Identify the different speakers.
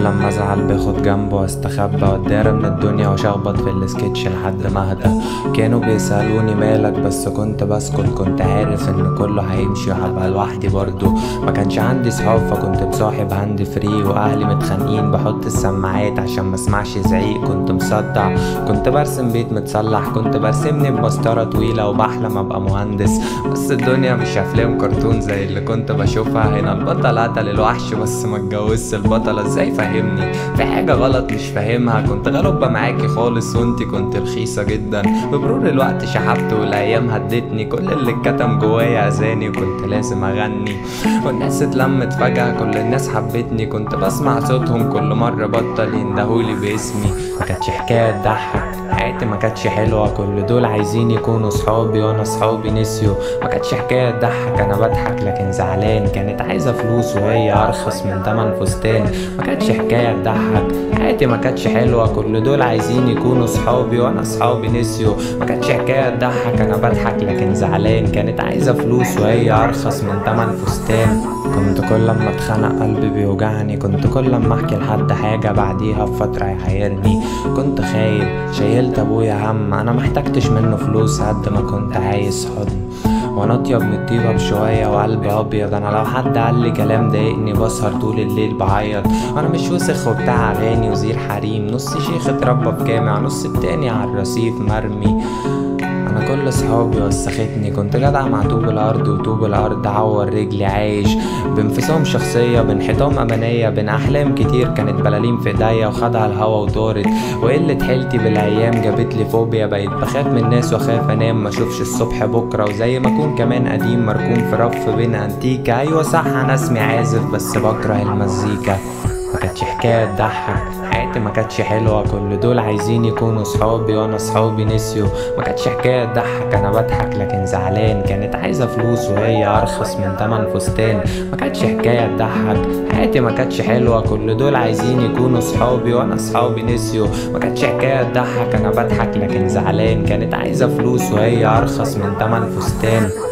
Speaker 1: كل لما ازعل باخد جنبه واستخبى واتدارى من الدنيا واشخبط في السكتش لحد ما اهدى. كانوا بيسألوني مالك بس كنت بسكت، كنت عارف ان كله هيمشي وهبقى لوحدي برضه. ما كانش عندي صحاب فكنت بصاحب هاند فري، واهلي متخانقين بحط السماعات عشان ما اسمعش زعيق. كنت مصدع، كنت برسم بيت متصلح، كنت برسمني بمسطرة طويلة وبحلم ابقى مهندس. بس الدنيا مش افلام كرتون زي اللي كنت بشوفها. هنا البطل قتل الوحش بس ما اتجوزش البطلة. ازاي فهمني في حاجة غلط مش فاهمها؟ كنت غلبة معاكي خالص وانتي كنت رخيصة جدا. بمرور الوقت شحبت والايام هدتني، كل اللي اتكتم جوايا اذاني وكنت لازم اغني. والناس اتلمت فجأة، كل الناس حبتني، كنت بسمع صوتهم كل مرة بطل يندهولي باسمي. ما كانتش حكاية تضحك، حياتي ما كانتش حلوة، كل دول عايزين يكونوا صحابي وانا صحابي نسيوا. ما كانتش حكاية تضحك، انا بضحك لكن زعلان، كانت عايزة فلوس وهي ارخص من تمن فستان. ما كانتش حكاية تضحك، حياتي ما كانتش حلوة، كل دول عايزين يكونوا صحابي وانا صحابي نسيوا. ما كانتش حكاية تضحك، انا بضحك لكن زعلان، كانت عايزة فلوس وهي ارخص من تمن فستان. كنت كل لما اتخنق قلبي بيوجعني، كنت كل لما احكي لحد حاجة بعديها بفترة يحيرني. كنت خايب، شيلت ابويا هم، انا محتاجتش منه فلوس قد ما كنت عايز حضن. وانا اطيب من الطيبة بشوية وقلبي ابيض، انا لو حد قال لي كلام ضايقني بسهر طول الليل بعيط. انا مش وسخ وبتاع اغاني وزير حريم، نص شيخ اتربى في جامع، نص التاني على الرصيف مرمي. انا كل صحابي وسختني، كنت جدع مع طوب الارض وطوب الارض عور رجلي، عايش بانفصام شخصية بين حيطان امانية بين احلام كتير كانت بلالين في ايديا وخدها الهوا وطارت. وقلة حيلتي بالايام جابت لي فوبيا، بقيت بخاف من الناس واخاف انام ما اشوفش الصبح بكرة. وزي ما اكون كمان قديم مركون في رف بين انتيكا. ايوه صح انا اسمي عازف بس بكره المزيكا. ما كانتش حكاية تضحك، حياتي ما كانتش حلوة، كل دول عايزين يكونوا صحابي وانا صحابي نسيوا. ما كانتش حكاية تضحك، انا بضحك لكن زعلان، كانت عايزة فلوس وهي ارخص من تمن فستان. ما كانتش حكاية تضحك، حياتي ما كانتش حلوة، كل دول عايزين يكونوا صحابي وانا صحابي نسيوا. ما كانتش حكاية تضحك، انا بضحك لكن زعلان، كانت عايزة فلوس وهي ارخص من تمن فستان.